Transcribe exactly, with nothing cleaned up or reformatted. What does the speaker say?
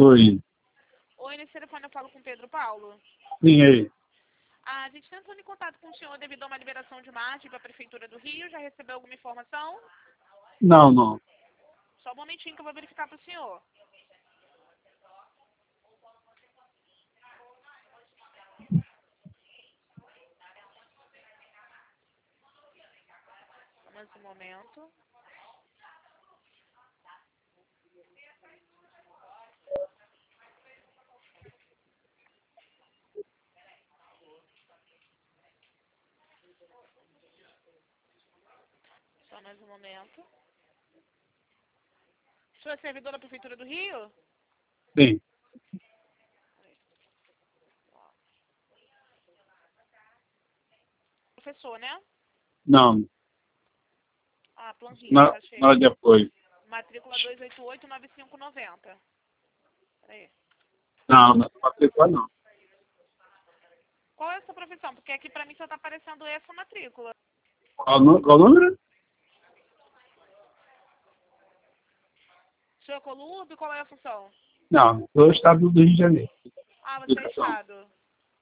Oi. Oi, nesse telefone eu falo com Pedro Paulo. Sim, aí. A gente está entrando em contato com o senhor devido a uma liberação de margem para a Prefeitura do Rio. Já recebeu alguma informação? Não, não. Só um momentinho que eu vou verificar para o senhor. Mais um momento. Só mais um momento. O senhor é servidor da Prefeitura do Rio? Sim. Professor, né? Não. Ah, planilha, Na, já achei. na hora de apoio. Matrícula dois oito oito nove cinco nove zero. Peraí. Não, não. Matrícula não. Qual é a sua profissão? Porque aqui pra mim só tá aparecendo essa matrícula. Qual, nu- qual número? O senhor é Colúrbio? Qual é a função? Não. Do estado do Rio de Janeiro. Ah, você é Educação. Estado.